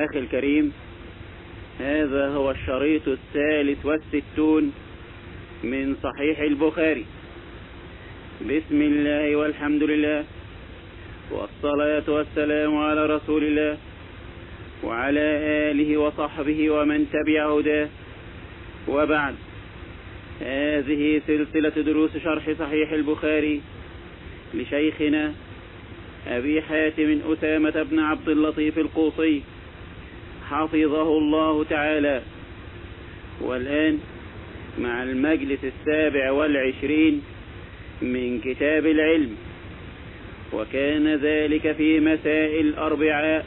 أخي الكريم، هذا هو الشريط 63 من صحيح البخاري. بسم الله والحمد لله والصلاة والسلام على رسول الله وعلى آله وصحبه ومن تبع هداه، وبعد. هذه سلسلة دروس شرح صحيح البخاري لشيخنا أبي حاتم أسامة بن عبد اللطيف القوصي حفظه الله تعالى. والآن مع المجلس 27 من كتاب العلم، وكان ذلك في مساء الأربعاء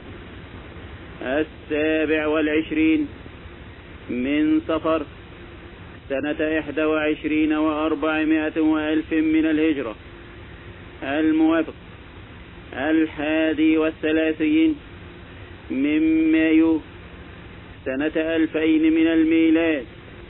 27 من صفر سنة 21 و400 وألف من الهجرة، الموافق 31 من مايو سنة 2000 من الميلاد.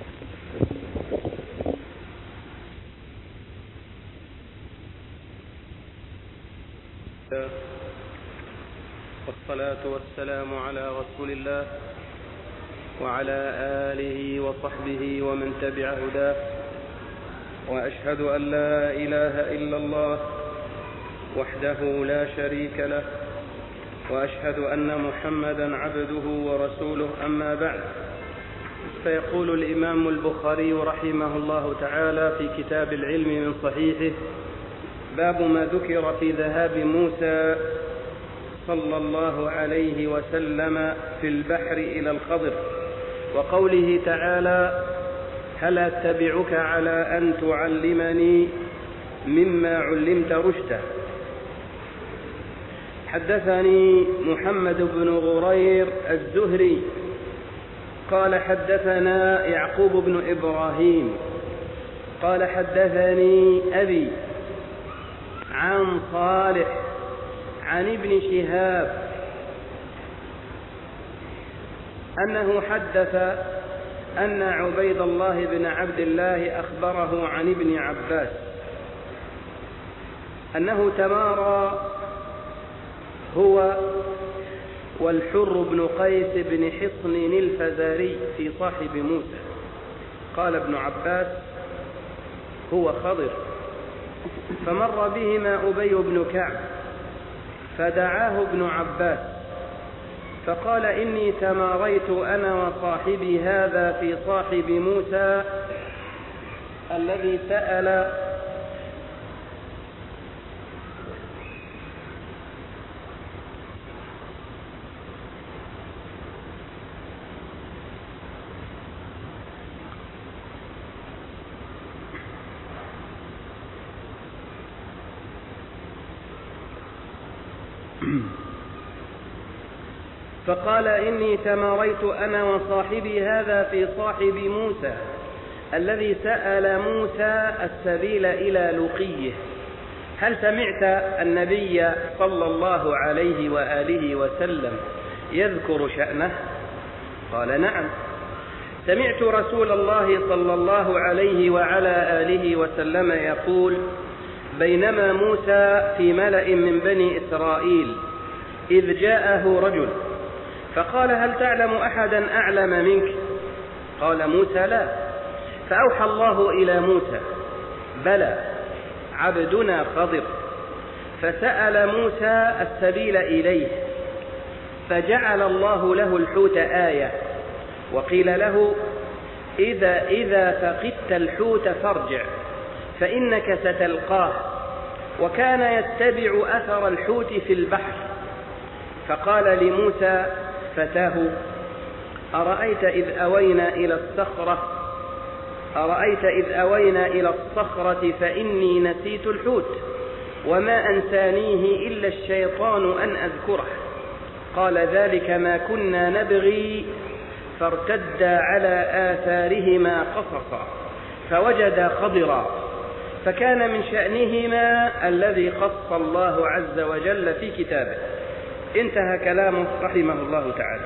والصلاة والسلام على رسول الله وعلى آله وصحبه ومن تبع هداه، وأشهد أن لا إله إلا الله وحده لا شريك له، وأشهد أن محمدا عبده ورسوله، أما بعد. فيقول الإمام البخاري رحمه الله تعالى في كتاب العلم من صحيحه: باب ما ذكر في ذهاب موسى صلى الله عليه وسلم في البحر إلى الخضر، وقوله تعالى: هل أتبعك على أن تعلمني مما علمت رشدا. حدثني محمد بن غرير الزهري قال حدثنا يعقوب بن إبراهيم قال حدثني أبي عن صالح عن ابن شهاب أنه حدث أن عبيد الله بن عبد الله أخبره عن ابن عباس أنه تمارى هو والحر بن قيس بن حصن الفزاري في صاحب موسى. قال ابن عباس: هو خضر. فمر بهما أبي بن كعب فدعاه ابن عباس فقال: إني تماريت أنا وصاحبي هذا في صاحب موسى الذي سأل فقال: إني تماريت أنا وصاحبي هذا في صاحب موسى الذي سأل موسى السبيل إلى لقيه، هل سمعت النبي صلى الله عليه وآله وسلم يذكر شأنه؟ قال: نعم، سمعت رسول الله صلى الله عليه وعلى آله وسلم يقول: بينما موسى في ملأ من بني إسرائيل إذ جاءه رجل فقال: هل تعلم أحدا أعلم منك؟ قال موسى: لا. فأوحى الله إلى موسى: بلى، عبدنا خضر. فسأل موسى السبيل إليه، فجعل الله له الحوت آية، وقيل له: إذا فقدت الحوت فارجع فإنك ستلقاه. وكان يتبع أثر الحوت في البحر. فقال لموسى فتاه: أرأيت إذ أوينا إلى الصخرة فإني نسيت الحوت وما أنسانيه إلا الشيطان أن أذكره. قال: ذلك ما كنا نبغي. فارتدا على آثارهما قصصا فوجدا خضرا، فكان من شأنهما الذي قص الله عز وجل في كتابه. انتهى كلامه رحمه الله تعالى.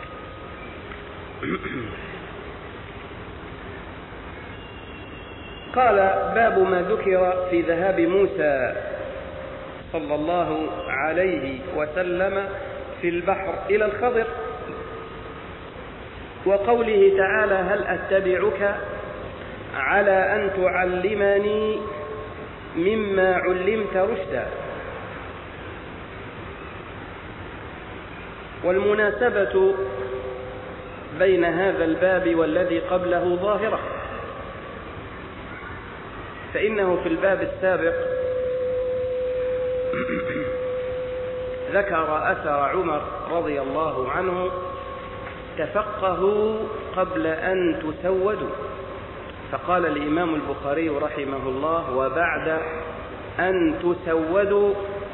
قال: باب ما ذكر في ذهاب موسى صلى الله عليه وسلم في البحر إلى الخضر. وقوله تعالى: هل أتبعك على أن تعلمني مما علمت رشدا. والمناسبة بين هذا الباب والذي قبله ظاهرة، فإنه في الباب السابق ذكر أثر عمر رضي الله عنه: تفقهوا قبل أن تسودوا. فقال الإمام البخاري رحمه الله: وبعد أن تسودوا.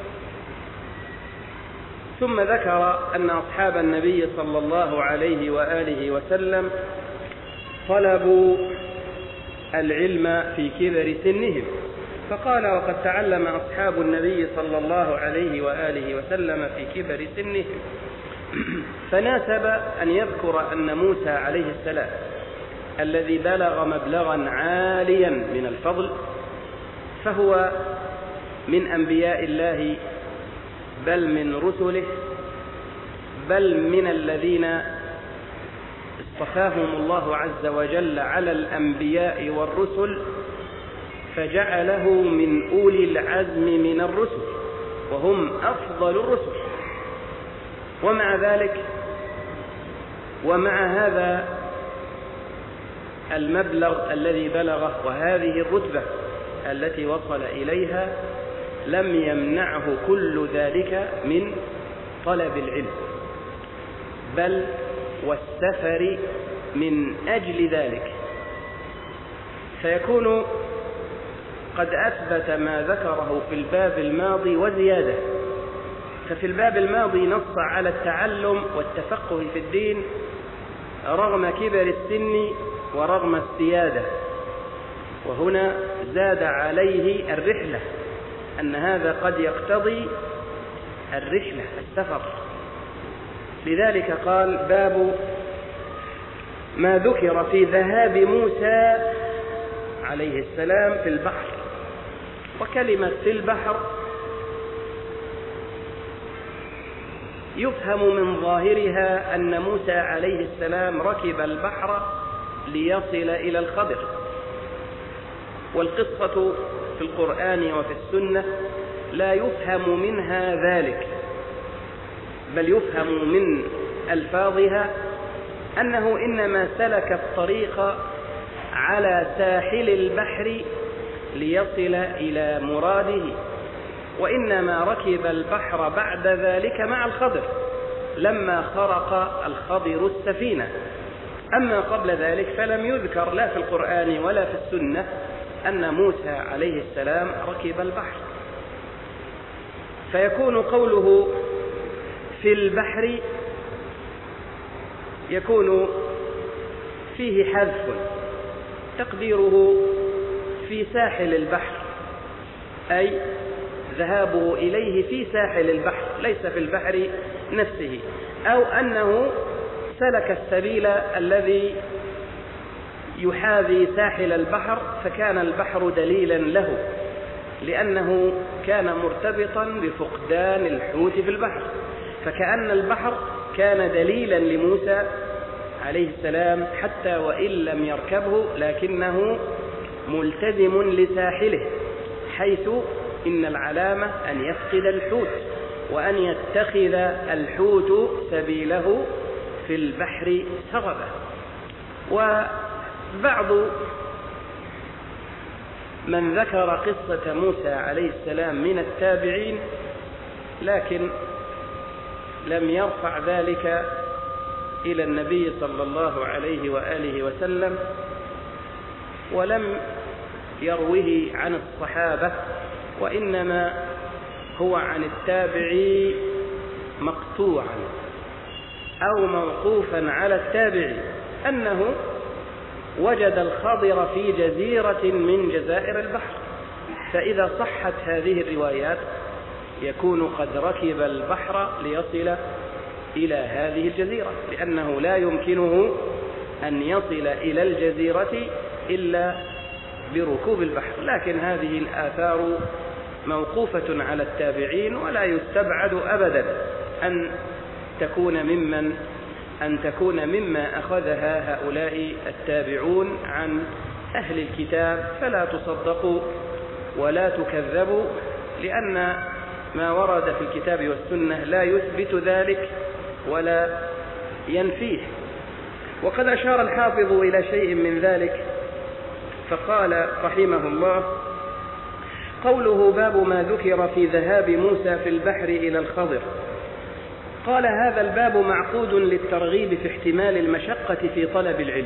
ثم ذكر أن أصحاب النبي صلى الله عليه وآله وسلم طلبوا العلم في كبر سنهم، فقال: وقد تعلم أصحاب النبي صلى الله عليه وآله وسلم في كبر سنهم. فناسب أن يذكر أن موسى عليه السلام الذي بلغ مبلغا عاليا من الفضل، فهو من أنبياء الله، بل من رسله، بل من الذين اصطفاهم الله عز وجل على الأنبياء والرسل، فجعله من أولي العزم من الرسل، وهم أفضل الرسل. ومع ذلك، ومع هذا المبلغ الذي بلغه وهذه الرتبة التي وصل إليها، لم يمنعه كل ذلك من طلب العلم، بل والسفر من أجل ذلك. فيكون قد أثبت ما ذكره في الباب الماضي وزيادة. ففي الباب الماضي نص على التعلم والتفقه في الدين رغم كبر السن ورغم السيادة، وهنا زاد عليه الرحلة، أن هذا قد يقتضي الرحلة السفر. لذلك قال: باب ما ذكر في ذهاب موسى عليه السلام في البحر. وكلمة في البحر يفهم من ظاهرها أن موسى عليه السلام ركب البحر ليصل إلى الخضر. والقصة في القرآن وفي السنة لا يفهم منها ذلك، بل يفهم من ألفاظها أنه إنما سلك الطريق على ساحل البحر ليصل إلى مراده، وإنما ركب البحر بعد ذلك مع الخضر لما خرق الخضر السفينة. أما قبل ذلك فلم يذكر لا في القرآن ولا في السنة أن موسى عليه السلام ركب البحر. فيكون قوله في البحر يكون فيه حذف، تقديره في ساحل البحر، أي ذهابه إليه في ساحل البحر ليس في البحر نفسه، أو أنه سلك السبيل الذي يحاذي ساحل البحر، فكان البحر دليلا له، لأنه كان مرتبطا بفقدان الحوت في البحر، فكأن البحر كان دليلا لموسى عليه السلام حتى وإن لم يركبه، لكنه ملتزم لساحله، حيث إن العلامة أن يفقد الحوت وأن يتخذ الحوت سبيله في البحر سربا. وبعض من ذكر قصة موسى عليه السلام من التابعين، لكن لم يرفع ذلك إلى النبي صلى الله عليه وآله وسلم، ولم يروه عن الصحابة، وإنما هو عن التابعي مقطوعا أو موقوفا على التابعي، أنه وجد الخضر في جزيرة من جزائر البحر. فإذا صحت هذه الروايات يكون قد ركب البحر ليصل إلى هذه الجزيرة، لأنه لا يمكنه أن يصل إلى الجزيرة إلا بركوب البحر. لكن هذه الآثار موقوفة على التابعين، ولا يستبعد أبدا أن تكون ممن أن تكون مما أخذها هؤلاء التابعون عن أهل الكتاب، فلا تصدقوا ولا تكذبوا، لأن ما ورد في الكتاب والسنة لا يثبت ذلك ولا ينفيه. وقد أشار الحافظ إلى شيء من ذلك فقال رحمه الله: قوله باب ما ذكر في ذهاب موسى في البحر إلى الخضر، قال هذا الباب معقود للترغيب في احتمال المشقة في طلب العلم،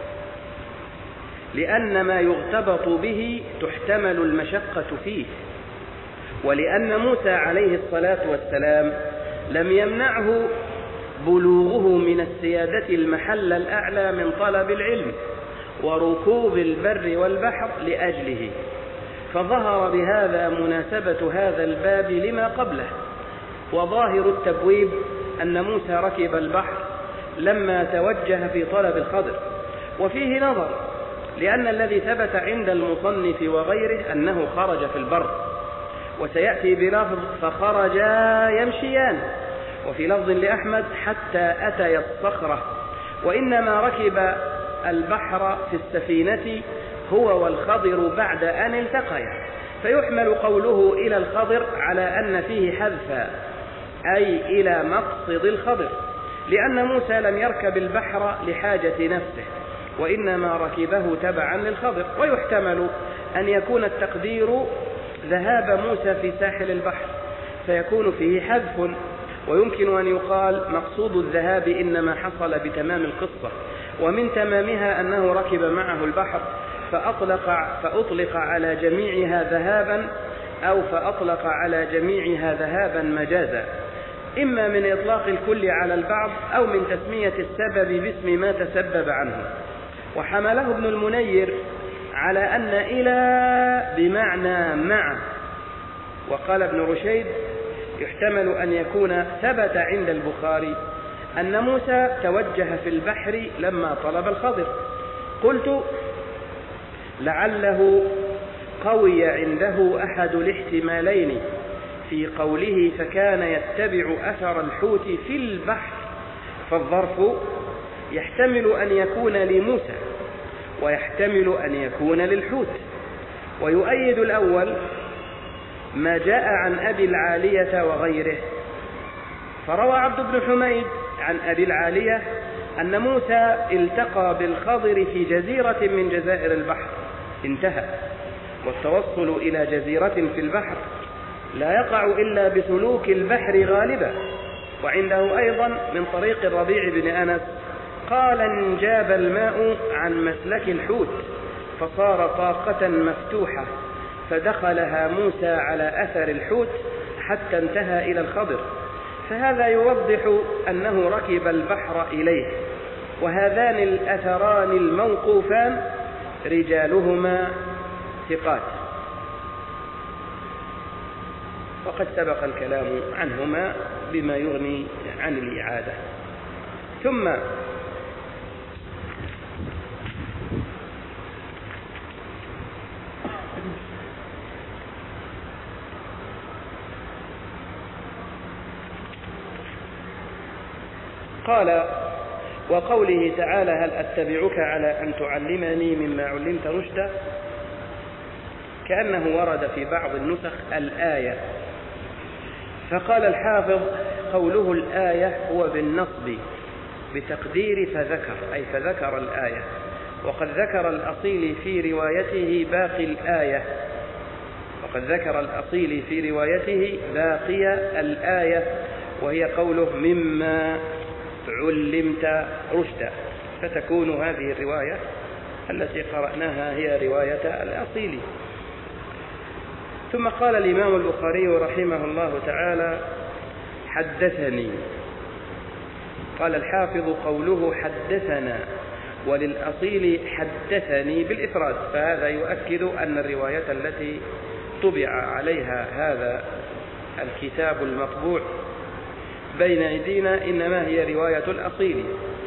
لأن ما يغتبط به تحتمل المشقة فيه، ولأن موسى عليه الصلاة والسلام لم يمنعه بلوغه من السيادة المحل الأعلى من طلب العلم وركوب البر والبحر لأجله، فظهر بهذا مناسبة هذا الباب لما قبله. وظاهر التبويب أن موسى ركب البحر لما توجه في طلب الخضر، وفيه نظر، لأن الذي ثبت عند المصنف وغيره أنه خرج في البر، وسيأتي بلفظ فخرجا يمشيان، وفي لفظ لأحمد حتى أتيا الصخرة، وإنما ركب البحر في السفينة هو والخضر بعد أن التقيا، فيحمل قوله إلى الخضر على أن فيه حذفا، أي إلى مقصد الخضر، لأن موسى لم يركب البحر لحاجة نفسه، وإنما ركبه تبعا للخضر. ويحتمل أن يكون التقدير ذهاب موسى في ساحل البحر فيكون فيه حذف، ويمكن أن يقال مقصود الذهاب إنما حصل بتمام القصة، ومن تمامها أنه ركب معه البحر فأطلق على جميعها ذهابا، أو فأطلق على جميعها ذهابا مجازا، إما من إطلاق الكل على البعض أو من تسمية السبب باسم ما تسبب عنه. وحمله ابن المنير على أن إلى بمعنى مع. وقال ابن رشيد يحتمل أن يكون ثبت عند البخاري أن موسى توجه في البحر لما طلب الخضر. قلت لعله قوي عنده أحد الاحتمالين في قوله فكان يتبع أثر الحوت في البحر، فالظرف يحتمل أن يكون لموسى ويحتمل أن يكون للحوت. ويؤيد الأول ما جاء عن أبي العالية وغيره، فروى عبد بن حميد عن أبي العالية أن موسى التقى بالخضر في جزيرة من جزائر البحر، انتهى. والتوصل إلى جزيرة في البحر لا يقع إلا بسلوك البحر غالبا. وعنده أيضا من طريق الربيع بن أنس قال انجاب الماء عن مسلك الحوت فصار طاقة مفتوحة، فدخلها موسى على أثر الحوت حتى انتهى إلى الخضر، فهذا يوضح أنه ركب البحر إليه. وهذان الأثران الموقوفان رجالهما ثقات، وقد سبق الكلام عنهما بما يغني عن الإعادة. ثم قال وقوله تعالى هل أتبعك على أن تعلمني مما علمت رشدا، كأنه ورد في بعض النسخ الآية، فقال الحافظ قوله الآية هو بالنصب بتقدير فذكر، أي فذكر الآية، وقد ذكر الأصيل في روايته باقي الآية، وقد ذكر الأصيل في روايته باقي الآية، وهي قوله مما علمت رشدا، فتكون هذه الرواية التي قرأناها هي رواية الأصيل. ثم قال الإمام البخاري رحمه الله تعالى حدثني، قال الحافظ قوله حدثنا وللأصيل حدثني بالإفراد، فهذا يؤكد أن الرواية التي طبع عليها هذا الكتاب المطبوع بين أيدينا إنما هي رواية الأصيل.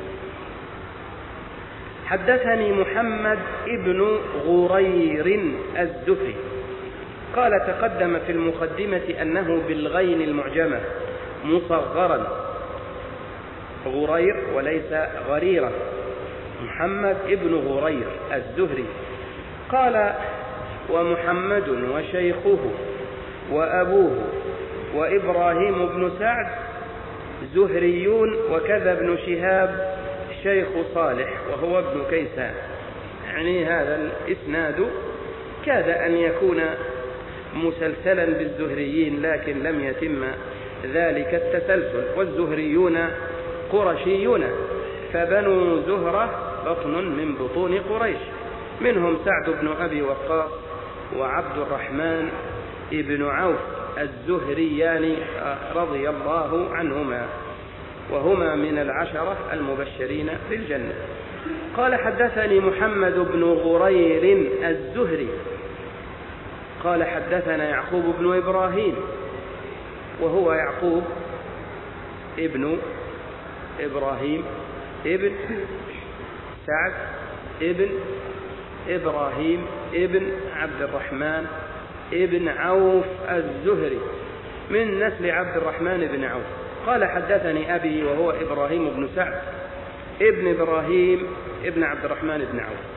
حدثني محمد ابن غرير الزهري قال تقدم في المقدمة أنه بالغين المعجمة مصغرا، غرير وليس غريرا، محمد ابن غرير الزهري. قال: ومحمد وشيخه وأبوه وإبراهيم بن سعد زهريون، وكذا ابن شهاب شيخ صالح وهو ابن كيسان. يعني هذا الإسناد كاد أن يكون مسلسلا بالزهريين، لكن لم يتم ذلك التسلسل. والزهريون قرشيون، فبنو زهرة بطن من بطون قريش، منهم سعد بن أبي وقاص وعبد الرحمن ابن عوف الزهريان رضي الله عنهما، وهما من العشرة المبشرين بالجنة. قال: حدثني محمد بن غرير الزهري قال: حدثنا يعقوب بن إبراهيم، وهو يعقوب ابن إبراهيم ابن سعد ابن إبراهيم ابن عبد الرحمن ابن عوف الزهري من نسل عبد الرحمن بن عوف. قال: حدثني أبي، وهو إبراهيم بن سعد ابن إبراهيم ابن عبد الرحمن بن عوف،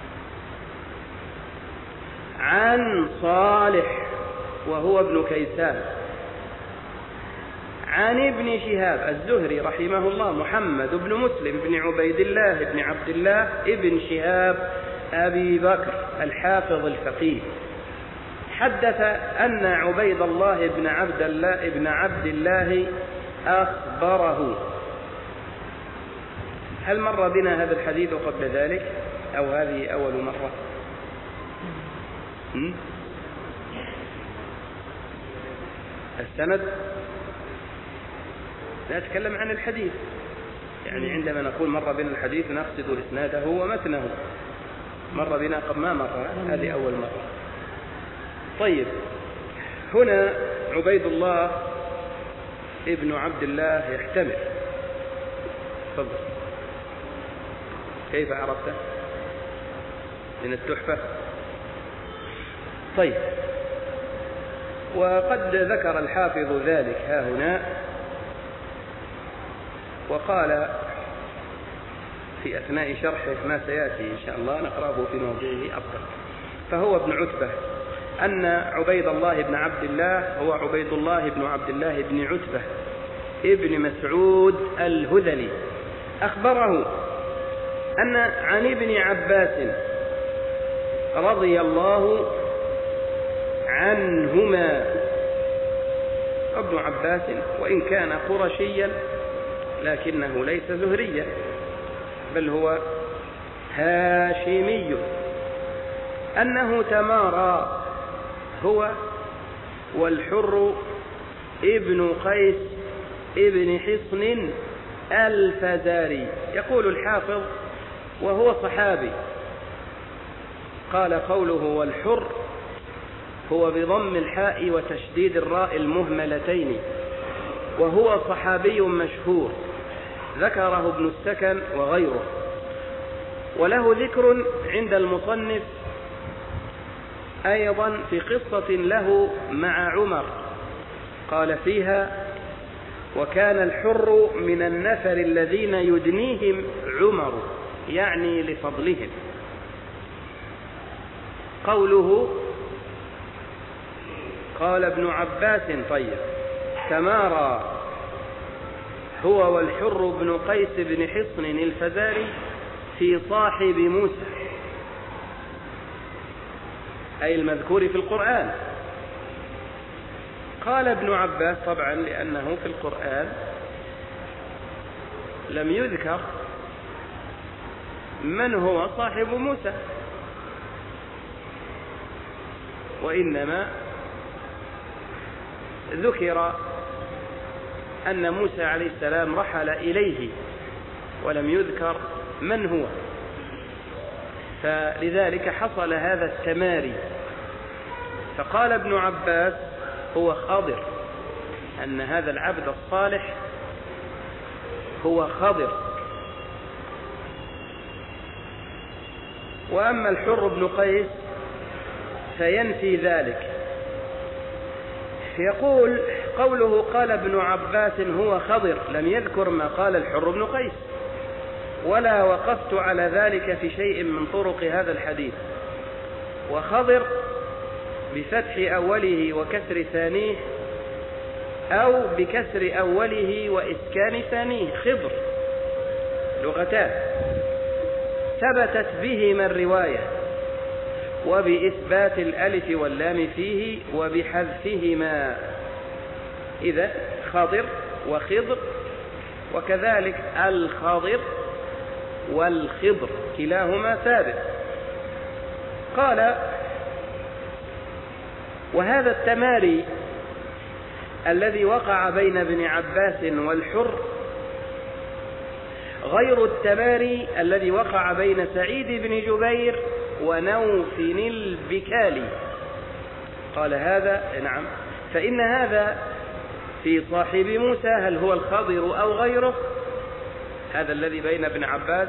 عن صالح وهو ابن كيسان، عن ابن شهاب الزهري رحمه الله محمد بن مسلم بن عبيد الله بن عبد الله ابن شهاب أبي بكر الحافظ الفقيه، حدث أن عبيد الله بن عبد الله أخبره. هل مر بنا هذا الحديث قبل ذلك أو هذه أول مرة؟ السند لا أتكلم عن الحديث، يعني عندما نقول مر بنا الحديث نقصد إسناده ومتنه. مر بنا قبل ما مر، هذه أول مرة. طيب، هنا عبيد الله ابن عبد الله يحتمل. تفضل. كيف عرفته؟ من التحفة. طيب، وقد ذكر الحافظ ذلك ها هنا، وقال في أثناء شرحه ما سيأتي إن شاء الله نقرأه في موضعه أفضل. فهو ابن عتبة أن عبيد الله بن عبد الله هو عبيد الله بن عبد الله بن عتبة ابن مسعود الهذلي أخبره أن عن ابن عباس رضي الله عنهما. ابن عباس وإن كان قرشيا لكنه ليس زهريا، بل هو هاشمي، أنه تمارى هو والحر ابن قيس ابن حصن الفزاري. يقول الحافظ وهو صحابي. قال: قوله والحر هو بضم الحاء وتشديد الراء المهملتين، وهو صحابي مشهور ذكره ابن السكن وغيره، وله ذكر عند المصنف أيضا في قصة له مع عمر، قال فيها: وكان الحر من النفر الذين يدنيهم عمر، يعني لفضلهم. قوله قال ابن عباس: طيب، تمارى هو والحر بن قيس بن حصن الفزاري في صاحب موسى، أي المذكور في القرآن. قال ابن عباس: طبعا لأنه في القرآن لم يذكر من هو صاحب موسى، وإنما ذكر أن موسى عليه السلام رحل إليه، ولم يذكر من هو، فلذلك حصل هذا التماري. فقال ابن عباس: هو خضر، أن هذا العبد الصالح هو خضر. وأما الحر بن قيس فينفي ذلك. يقول قوله قال ابن عباس هو خضر لم يذكر ما قال الحر بن قيس، ولا وقفت على ذلك في شيء من طرق هذا الحديث. وخضر بفتح أوله وكسر ثانيه أو بكسر أوله وإسكان ثانيه، خضر، لغتان ثبتت بهما الرواية، وبإثبات الألف واللام فيه وبحذفهما. إذا خضر وخضر، وكذلك الخضر والخضر كلاهما ثابت. قال: وهذا التماري الذي وقع بين ابن عباس والحر غير التماري الذي وقع بين سعيد بن جبير ونوف البكالي. قال هذا نعم، فإن هذا في صاحب موسى، هل هو الخضر أو غيره؟ هذا الذي بين ابن عباس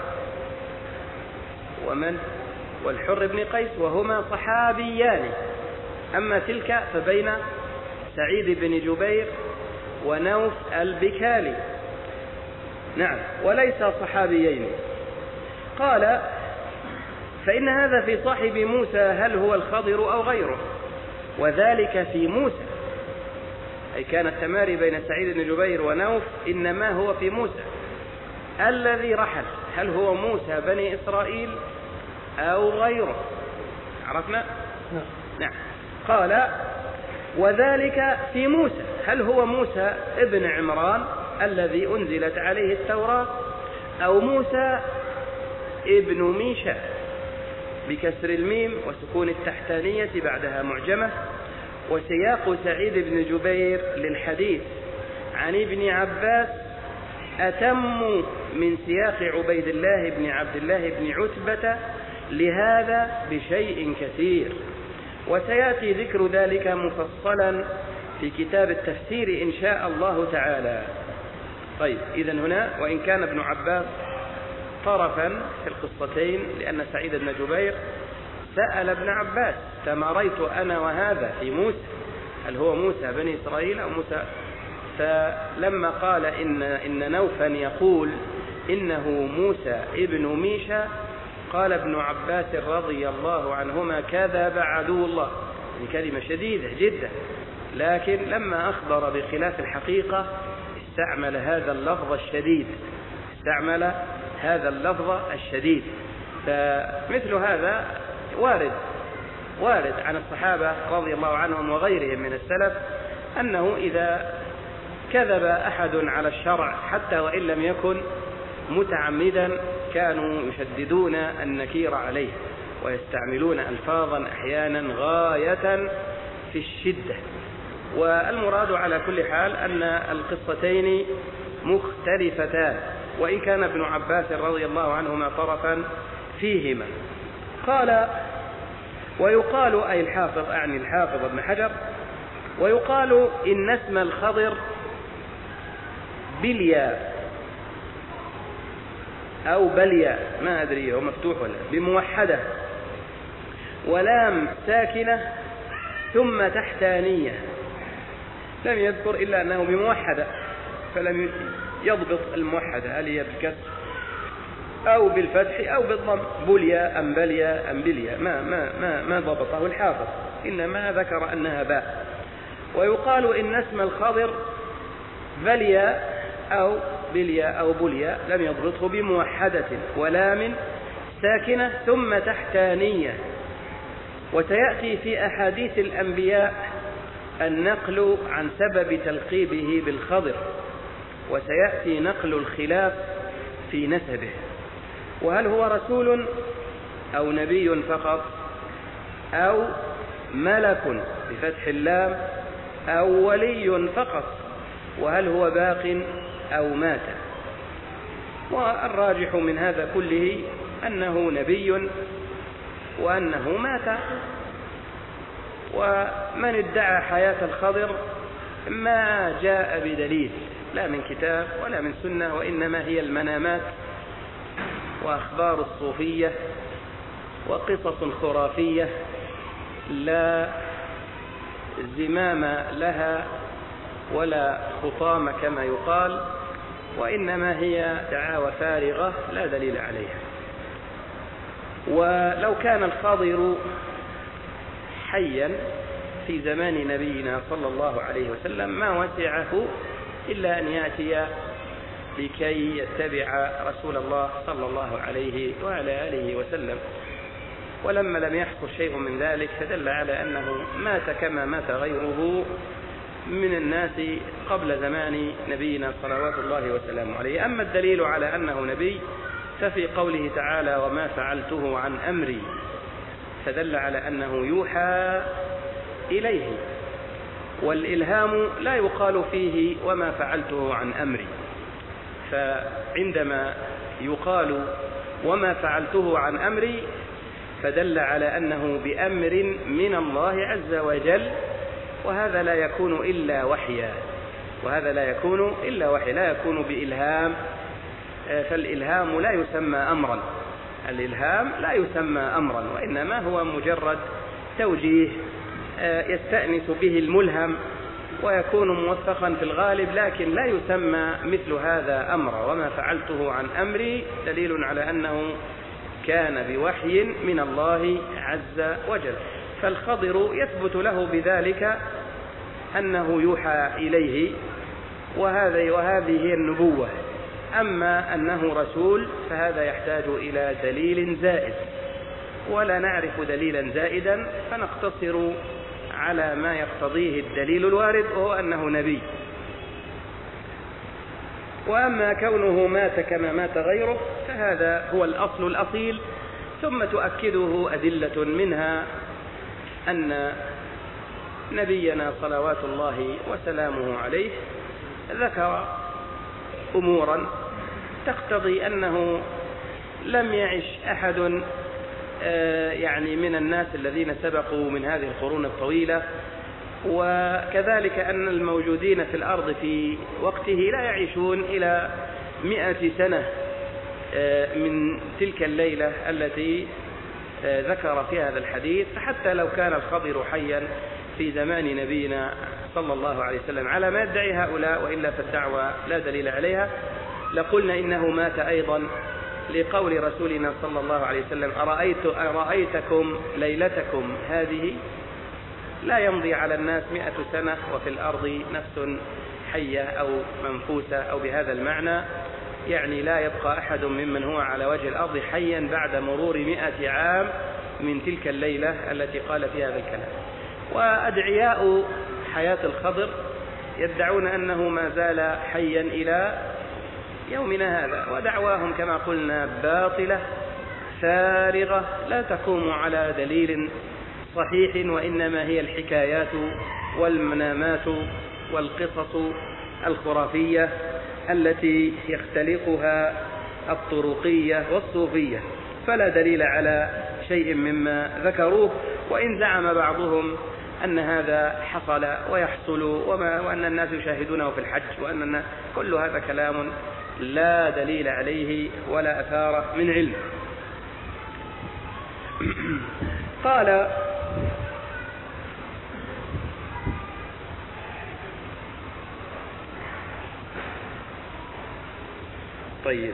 ومن والحر بن قيس، وهما صحابيان. أما تلك فبين سعيد بن جبير ونوف البكالي، نعم، وليس صحابيين. قال: فإن هذا في صاحب موسى، هل هو الخضر أو غيره؟ وذلك في موسى، أي كان التماري بين سعيد بن جبير ونوف إنما هو في موسى الذي رحل، هل هو موسى بني إسرائيل أو غيره؟ عرفنا؟ نعم. قال: وذلك في موسى، هل هو موسى ابن عمران الذي أنزلت عليه التوراة، أو موسى ابن ميشا بكسر الميم وسكون التحتانية بعدها معجمة. وسياق سعيد بن جبير للحديث عن ابن عباس أتم من سياق عبيد الله بن عبد الله بن عتبة لهذا بشيء كثير، وسيأتي ذكر ذلك مفصلا في كتاب التفسير إن شاء الله تعالى. طيب، إذن هنا وإن كان ابن عباس طرفا في القصتين، لأن سعيد بن جبير سأل ابن عباس: تماريت أنا وهذا في موسى، هل هو موسى بني إسرائيل أو موسى؟ فلما قال إن نوفا يقول إنه موسى ابن ميشا، قال ابن عباس رضي الله عنهما: كذب عدو الله، يعني كلمة شديدة جدا، لكن لما أخبر بخلاف الحقيقة استعمل هذا اللفظ الشديد. فمثل هذا وارد عن الصحابة رضي الله عنهم وغيرهم من السلف، أنه إذا كذب أحد على الشرع حتى وإن لم يكن متعمدا كانوا يشددون النكير عليه ويستعملون ألفاظا أحيانا غاية في الشدة. والمراد على كل حال أن القصتين مختلفتان، وإن كان ابن عباس رضي الله عنهما طرفا فيهما. قال: ويقال، أي الحافظ، أعني الحافظ ابن حجر، ويقال إن اسم الخضر بالياء أو بالياء، ما أدري هو مفتوح ولا، بموحدة ولام ساكنة ثم تحتانية، لم يذكر إلا أنه بموحدة، فلم يضبط الموحدة هل هي بالكسر أو بالفتح أو بالضم، بليا أم بليا أم بليا، ما ضبطه الحافظ، إنما ذكر أنها باء. ويقال إن اسم الخضر بليا أو بليا أو بليا، لم يضبطه بموحدة ولام ساكنة ثم تحتانية. وسيأتي في أحاديث الأنبياء النقل عن سبب تلقيبه بالخضر، وسيأتي نقل الخلاف في نسبه، وهل هو رسول أو نبي فقط أو ملك بفتح اللام أو ولي فقط، وهل هو باق أو مات. والراجح من هذا كله أنه نبي وأنه مات. ومن ادعى حياة الخضر ما جاء بدليل لا من كتاب ولا من سنة، وإنما هي المنامات وأخبار الصوفية وقصص خرافية لا زمام لها ولا خطام كما يقال، وإنما هي دعاوى فارغة لا دليل عليها. ولو كان الخضر حيا في زمان نبينا صلى الله عليه وسلم ما وسعه إلا أن يأتي لكي يتبع رسول الله صلى الله عليه وعلى آله وسلم، ولما لم يحصل شيء من ذلك فدل على أنه مات كما مات غيره من الناس قبل زمان نبينا صلوات الله وسلامه عليه. أما الدليل على أنه نبي ففي قوله تعالى وما فعلته عن أمري، فدل على أنه يوحى إليه، والإلهام لا يقال فيه وما فعلته عن أمري، فعندما يقال وما فعلته عن أمري فدل على أنه بأمر من الله عز وجل، وهذا لا يكون إلا وحيا، لا يكون بإلهام، فالإلهام لا يسمى أمرا، وإنما هو مجرد توجيه يستأنس به الملهم ويكون موفقا في الغالب، لكن لا يسمى مثل هذا أمرا. وما فعلته عن أمري دليل على أنه كان بوحي من الله عز وجل، فالخضر يثبت له بذلك أنه يوحى إليه، وهذه هي النبوة. أما أنه رسول فهذا يحتاج إلى دليل زائد، ولا نعرف دليلا زائدا، فنقتصر على ما يقتضيه الدليل الوارد، وهو أنه نبي. وأما كونه مات كما مات غيره فهذا هو الأصل الأصيل، ثم تؤكده أدلة، منها أن نبينا صلوات الله وسلامه عليه ذكر أمورا تقتضي أنه لم يعش أحد من الناس الذين سبقوا من هذه القرون الطويلة، وكذلك أن الموجودين في الأرض في وقته لا يعيشون إلى 100 سنة من تلك الليلة التي ذكر في هذا الحديث. فحتى لو كان الخضر حيا في زمان نبينا صلى الله عليه وسلم على ما يدعي هؤلاء، وإلا فالدعوة لا دليل عليها، لقلنا إنه مات أيضا لقول رسولنا صلى الله عليه وسلم أرأيتكم ليلتكم هذه، لا يمضي على الناس 100 سنة وفي الأرض نفس حية أو منفوسة أو بهذا المعنى، يعني لا يبقى أحد ممن هو على وجه الأرض حيا بعد مرور 100 عام من تلك الليلة التي قال فيها هذا الكلام. وأدعياء حياة الخضر يدعون أنه ما زال حيا إلى يومنا هذا، ودعواهم كما قلنا باطلة فارغة لا تقوم على دليل صحيح، وإنما هي الحكايات والمنامات والقصص الخرافية التي يختلقها الطرقية والصوفية، فلا دليل على شيء مما ذكروه. وإن زعم بعضهم أن هذا حصل ويحصل وأن الناس يشاهدونه في الحج، وأن كل هذا كلام لا دليل عليه ولا أثار من علم. قال طيب،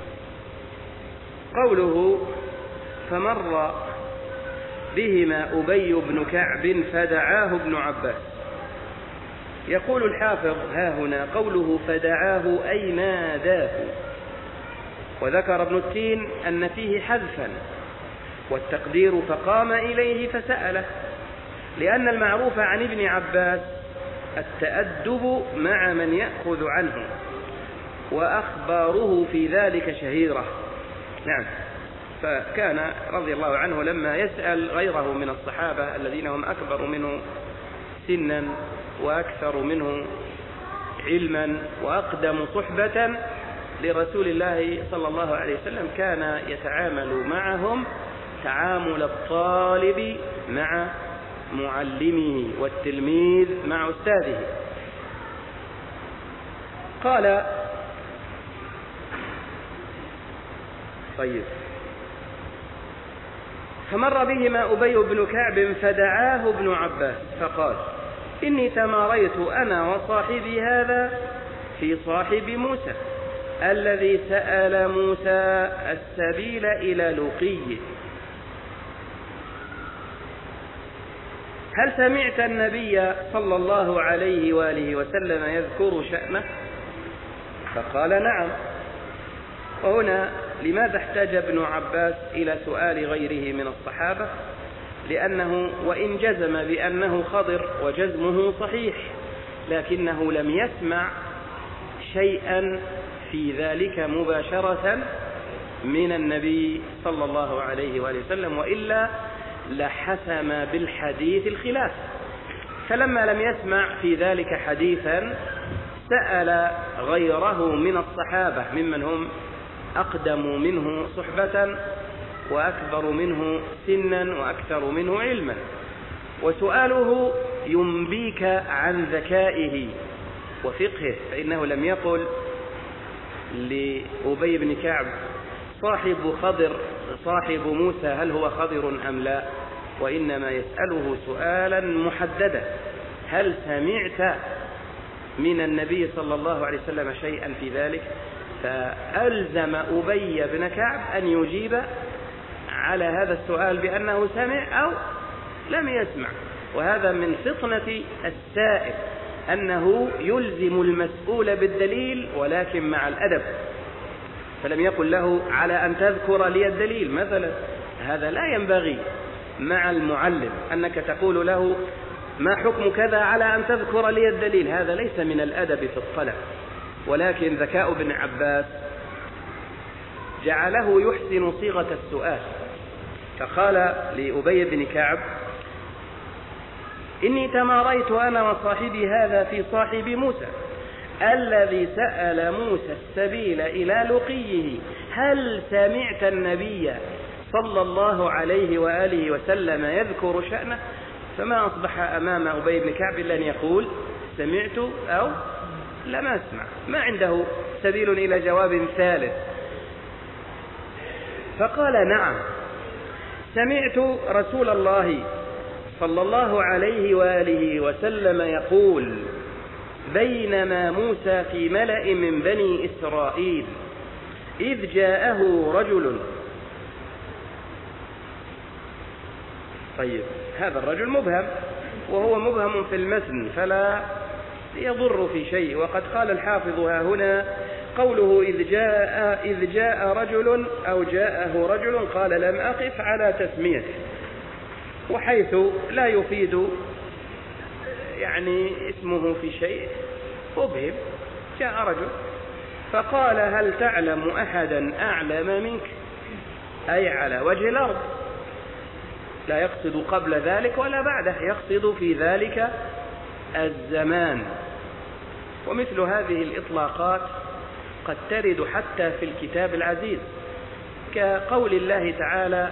قوله فمر بهما أبي بن كعب فدعاه ابن عباس، يقول الحافظ ها هنا قوله فدعاه أي ناداه، وذكر ابن التين أن فيه حذفا، والتقدير فقام إليه فسأله، لأن المعروف عن ابن عباس التأدب مع من يأخذ عنه، وأخباره في ذلك شهيرة. نعم، فكان رضي الله عنه لما يسأل غيره من الصحابة الذين هم أكبر منه سنا وأكثر منه علما وأقدم صحبة لرسول الله صلى الله عليه وسلم، كان يتعامل معهم تعامل الطالب مع معلمه والتلميذ مع أستاذه. قال طيب، فمر بهما أبي بن كعب فدعاه ابن عباس فقال، إني تماريت أنا وصاحبي هذا في صاحب موسى الذي سأل موسى السبيل إلى لقيه. هل سمعت النبي صلى الله عليه وآله وسلم يذكر شأنه؟ فقال نعم. وهنا لماذا احتاج ابن عباس إلى سؤال غيره من الصحابة؟ لأنه وإن جزم بأنه خضر وجزمه صحيح، لكنه لم يسمع شيئا في ذلك مباشرة من النبي صلى الله عليه وآله وسلم، وإلا لحسم بالحديث الخلاف. فلما لم يسمع في ذلك حديثا سأل غيره من الصحابة ممن هم أقدم منه صحبة وأكبر منه سنا وأكثر منه علما، وسؤاله ينبيك عن ذكائه وفقهه، فإنه لم يقل لأبي بن كعب صاحب موسى هل هو خضر أم لا، وإنما يسأله سؤالا محددا: هل سمعت من النبي صلى الله عليه وسلم شيئا في ذلك؟ فألزم أبي بن كعب أن يجيب على هذا السؤال بأنه سمع أو لم يسمع. وهذا من فطنة السائل، أنه يلزم المسؤول بالدليل ولكن مع الأدب، فلم يقل له على أن تذكر لي الدليل مثلا. هذا لا ينبغي مع المعلم أنك تقول له ما حكم كذا على أن تذكر لي الدليل، هذا ليس من الأدب في الطلب. ولكن ذكاء ابن عباس جعله يحسن صيغة السؤال، فقال لأبي بن كعب: إني تماريت أنا وصاحبي هذا في صاحب موسى الذي سأل موسى السبيل إلى لقيه، هل سمعت النبي صلى الله عليه وآله وسلم يذكر شأنه؟ فما أصبح أمام أبي بن كعب إلا أن يقول سمعت أو لم أسمع، ما عنده سبيل إلى جواب ثالث. فقال: نعم، سمعت رسول الله صلى الله عليه وآله وسلم يقول: بينما موسى في ملأ من بني إسرائيل إذ جاءه رجل. طيب، هذا الرجل مبهم، وهو مبهم في المتن فلا يضر في شيء. وقد قال الحافظ ها هنا قوله إذ جاء رجل أو جاءه رجل، قال لم أقف على تسميته، وحيث لا يفيد يعني اسمه في شيء مبهم. جاء رجل فقال: هل تعلم أحدا أعلم منك؟ أي على وجه الأرض، لا يقصد قبل ذلك ولا بعده، يقصد في ذلك الزمان. ومثل هذه الإطلاقات قد ترد حتى في الكتاب العزيز، كقول الله تعالى: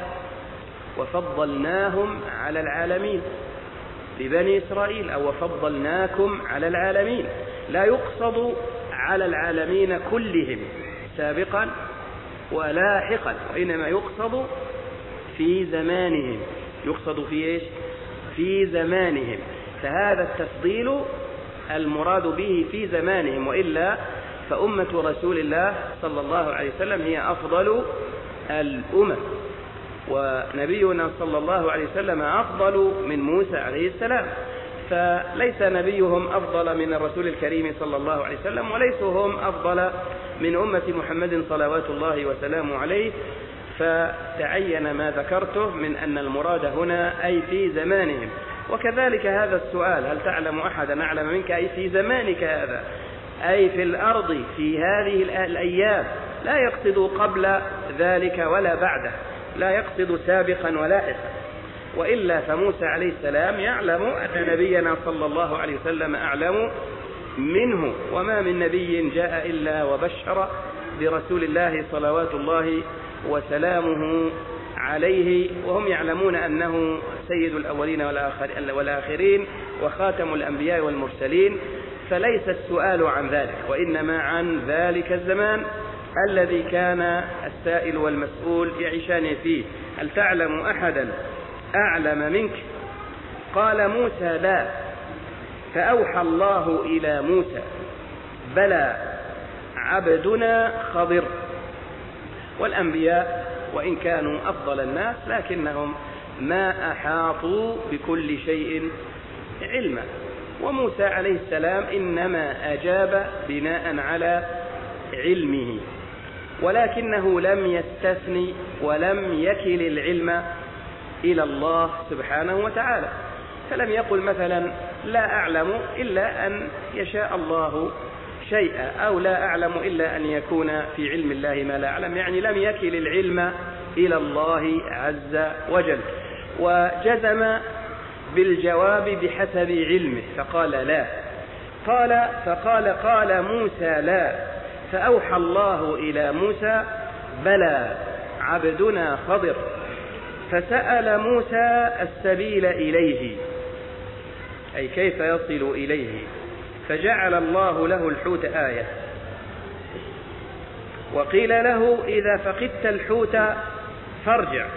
وفضلناهم على العالمين لبني إسرائيل، أو وفضلناكم على العالمين. لا يقصد على العالمين كلهم سابقا ولاحقا، وإنما يقصد في زمانهم. يقصد في إيش؟ في زمانهم. فهذا التفضيل المراد به في زمانهم، وإلا فأمة رسول الله صلى الله عليه وسلم هي أفضل الأمم، ونبينا صلى الله عليه وسلم أفضل من موسى عليه السلام، فليس نبيهم أفضل من الرسول الكريم صلى الله عليه وسلم، وليسوا هم أفضل من أمة محمد صلوات الله وسلامه عليه. فتعين ما ذكرته من أن المراد هنا أي في زمانهم. وكذلك هذا السؤال: هل تعلم أحدا أعلم منك؟ أي في زمانك هذا، أي في الأرض في هذه الأيام، لا يقصد قبل ذلك ولا بعده، لا يقصد سابقا ولاحقا. وإلا فموسى عليه السلام يعلم أن نبينا صلى الله عليه وسلم أعلم منه، وما من نبي جاء إلا وبشر برسول الله صلوات الله وسلامه عليه، وهم يعلمون أنه سيد الأولين والآخرين وخاتم الأنبياء والمرسلين. فليس السؤال عن ذلك، وإنما عن ذلك الزمان الذي كان السائل والمسؤول يعيشان فيه. هل تعلم أحدا أعلم منك؟ قال موسى: لا. فأوحى الله إلى موسى بلى عبدنا خضر. والأنبياء وإن كانوا أفضل الناس لكنهم ما أحاطوا بكل شيء علما، وموسى عليه السلام إنما أجاب بناء على علمه، ولكنه لم يستثني ولم يكل العلم إلى الله سبحانه وتعالى، فلم يقل مثلا لا أعلم إلا أن يشاء الله شيئا، أو لا أعلم إلا أن يكون في علم الله ما لا أعلم، يعني لم يكل العلم إلى الله عز وجل، وجزم بالجواب بحسب علمه فقال لا. قال موسى لا، فأوحى الله إلى موسى بلى عبدنا خضر، فسأل موسى السبيل إليه، أي كيف يصل إليه، فجعل الله له الحوت آية. وقيل له إذا فقدت الحوت فارجع.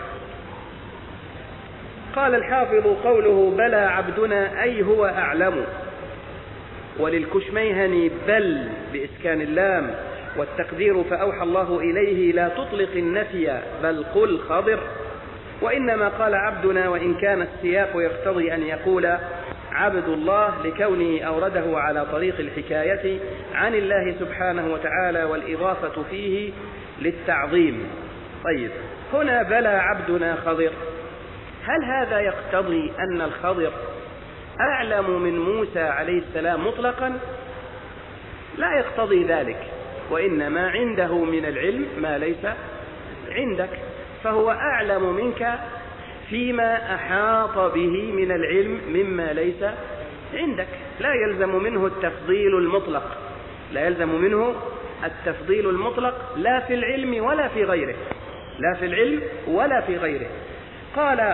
قال الحافظ قوله بلى عبدنا أي هو أعلم، وللكشميهني بل بإسكان اللام، والتقدير فأوحى الله إليه لا تطلق النفي بل قل خضر، وإنما قال عبدنا، وإن كان السياق يقتضي أن يقول عبد الله لكونه أورده على طريق الحكاية عن الله سبحانه وتعالى، والإضافة فيه للتعظيم. طيب، هنا بلى عبدنا خضر، هل هذا يقتضي أن الخضر أعلم من موسى عليه السلام مطلقا؟ لا يقتضي ذلك، وإنما عنده من العلم ما ليس عندك، فهو أعلم منك فيما أحاط به من العلم مما ليس عندك. لا يلزم منه التفضيل المطلق، لا يلزم منه التفضيل المطلق لا في العلم ولا في غيره، لا في العلم ولا في غيره. قال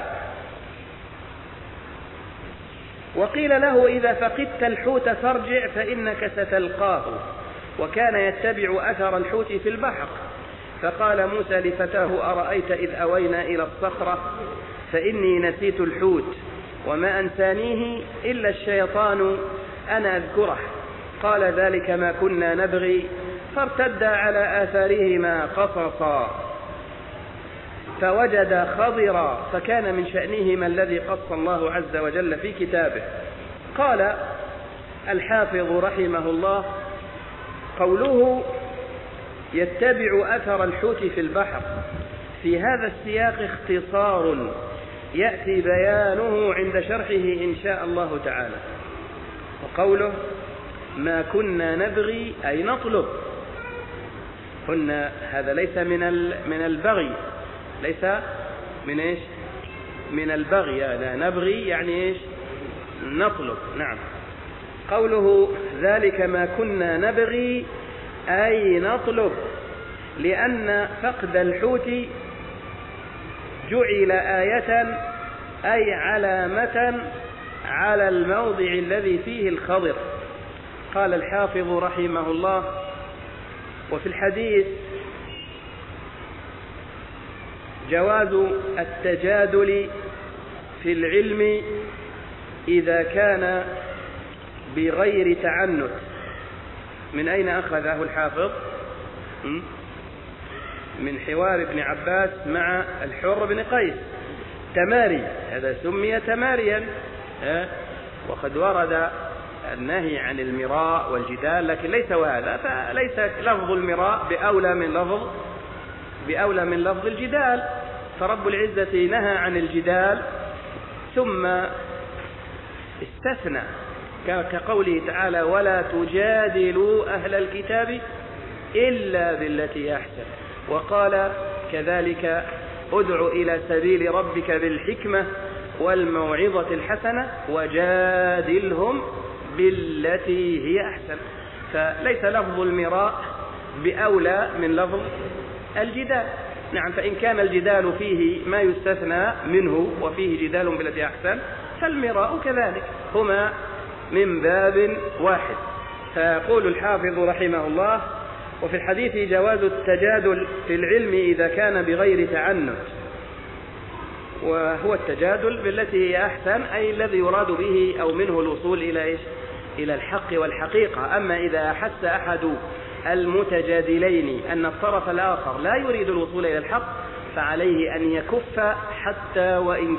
وقيل له إذا فقدت الحوت فارجع فإنك ستلقاه، وكان يتبع أثر الحوت في البحر. فقال موسى لفتاه أرأيت إذ أوينا إلى الصخرة فإني نسيت الحوت وما أنسانيه إلا الشيطان أن أذكره. قال ذلك ما كنا نبغي، فارتدا على آثارهما قصصا فوجد خضرا، فكان من شأنهما الذي قص الله عز وجل في كتابه. قال الحافظ رحمه الله قوله يتبع أثر الحوت في البحر، في هذا السياق اختصار يأتي بيانه عند شرحه إن شاء الله تعالى. وقوله ما كنا نبغي أي نطلب، قلنا هذا ليس من البغي، ليس من إيش؟ من البغي، لا نبغي يعني إيش؟ نطلب. نعم. قوله ذلك ما كنا نبغي أي نطلب، لأن فقد الحوت جعل آية أي علامة على الموضع الذي فيه الخضر. قال الحافظ رحمه الله وفي الحديث جواز التجادل في العلم إذا كان بغير تعنت. من أين أخذه الحافظ؟ من حوار ابن عباس مع الحر بن قيس، تماري، هذا سمي تماريا، وقد ورد النهي عن المراء والجدال، لكن ليس وهذا، فليس لفظ المراء بأولى من لفظ الجدال، فرب العزة نهى عن الجدال ثم استثنى كقوله تعالى ولا تجادلوا أهل الكتاب إلا بالتي أحسن، وقال كذلك ادع إلى سبيل ربك بالحكمة والموعظة الحسنة وجادلهم بالتي هي أحسن. فليس لفظ المراء بأولى من لفظ الجدال. نعم، فإن كان الجدال فيه ما يستثنى منه وفيه جدال بالتي أحسن فالمراء كذلك، هما من باب واحد. فيقول الحافظ رحمه الله وفي الحديث جواز التجادل في العلم إذا كان بغير تعنت، وهو التجادل بالتي هي أحسن، أي الذي يراد به أو منه الوصول إلى الحق والحقيقة. أما إذا أحس أحد المتجادلين أن الطرف الآخر لا يريد الوصول إلى الحق فعليه أن يكف حتى وإن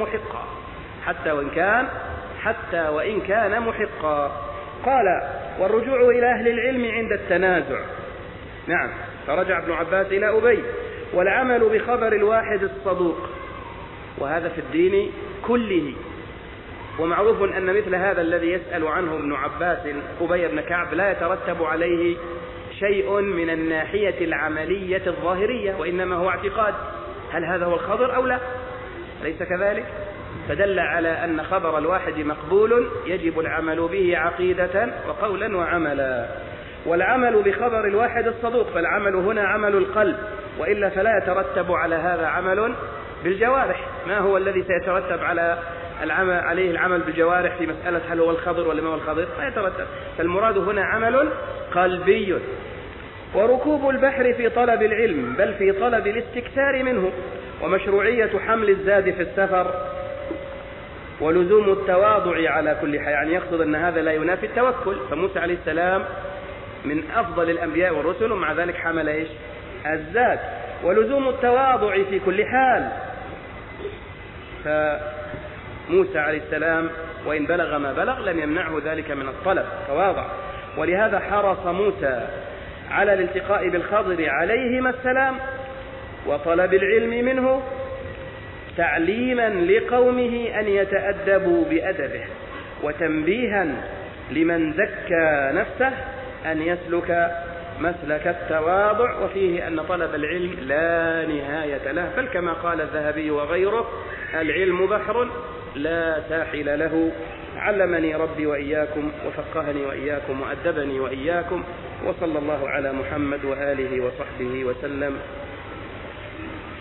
كان محقا. قال: والرجوع إلى أهل العلم عند التنازع. نعم، فرجع ابن عباس إلى أبي. والعمل بخبر الواحد الصدوق، وهذا في الدين كله. ومعروف أن مثل هذا الذي يسأل عنه ابن عباس أبي بن كعب لا يترتب عليه شيء من الناحية العملية الظاهرية، وإنما هو اعتقاد: هل هذا هو الخبر أو لا؟ ليس كذلك؟ فدل على أن خبر الواحد مقبول يجب العمل به عقيدة وقولا وعملا. والعمل بخبر الواحد الصدوق، فالعمل هنا عمل القلب، وإلا فلا يترتب على هذا عمل بالجوارح. ما هو الذي سيترتب عليه العمل بالجوارح في مسألة هل هو الخضر ولا ما هو الخضر؟ لا يترتب. فالمراد هنا عمل قلبي. وركوب البحر في طلب العلم، بل في طلب الاستكثار منه. ومشروعية حمل الزاد في السفر، ولزوم التواضع على كل حال، يعني يقصد أن هذا لا ينافي التوكل. فموسى عليه السلام من أفضل الأنبياء والرسل، ومع ذلك حمل الزاد. ولزوم التواضع في كل حال، فموسى عليه السلام وإن بلغ ما بلغ لم يمنعه ذلك من الطلب، تواضع. ولهذا حرص موسى على الالتقاء بالخضر عليهما السلام وطلب العلم منه، تعليما لقومه أن يتأدبوا بأدبه، وتنبيها لمن زكى نفسه أن يسلك مسلك التواضع. وفيه أن طلب العلم لا نهاية له، بل كما قال الذهبي وغيره: العلم بحر لا ساحل له. علمني ربي وإياكم، وفقهني وإياكم، وأدبني وإياكم، وصلى الله على محمد وآله وصحبه وسلم.